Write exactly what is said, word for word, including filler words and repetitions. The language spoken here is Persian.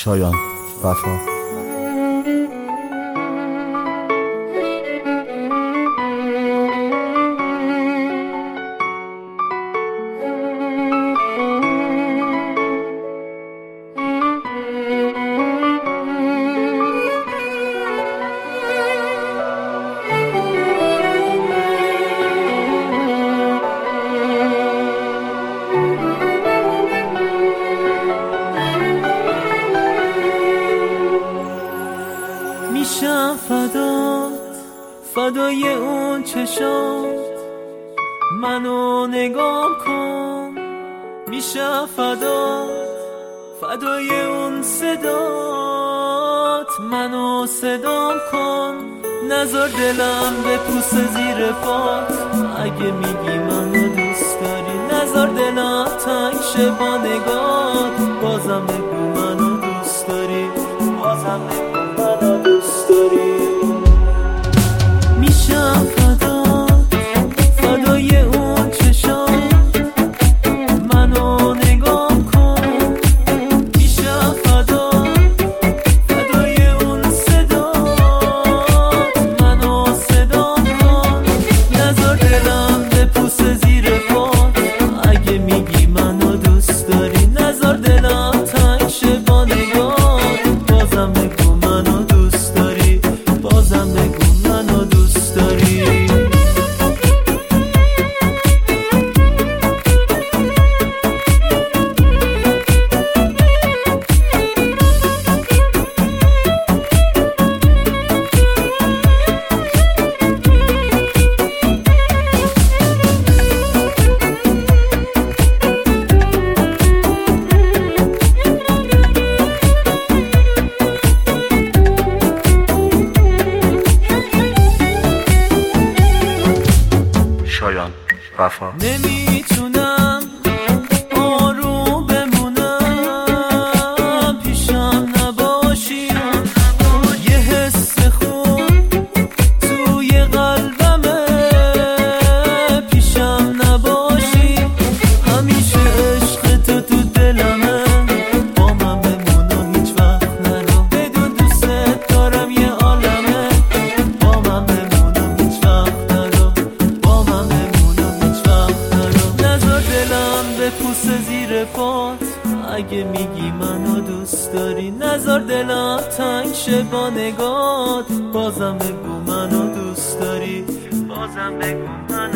شایان وفا. میشم فدات، فدای اون چشات، منو نگاه کن. میشم فدات، فدای اون صدات، منو صدام کن. نذار دلم بپوسه زیر پات، اگه میگی منو دوست داری. نذار دلم تنگ شه با نگات، بازم بگو منو دوست داری. بازم بگو منو دوست داری. میشم فدات، فدای اون چشات، منو نگاه کن. میشم فدات، فدای اون صدات، منو صدام کن. نذار دلم بپوسه زیر پات، اگه میگی منو دوست داری. نذار دلم تنگ شه با نگات، بازم بگو منو دوست داری. بازم بگو منو دوست داری. شایان وفا. نمیتونم آروم بمونم، پیشم نباشی. یه حس خوب توی قلبمه، پیشم نباشی. همیشه عشق تو تو دلمه، با من بمون و هیچ وقت نرو. بدون دوست دارم یه عالمه، با من بمون و هیچ وقت نرو. با من بمون و هیچ وقت نرو. نذار دلم بپوسه زیر پات، اگه میگی منو دوست داری. نذار دلم تنگ شه با نگات، بازم بگو منو دوست داری. بازم بگو منو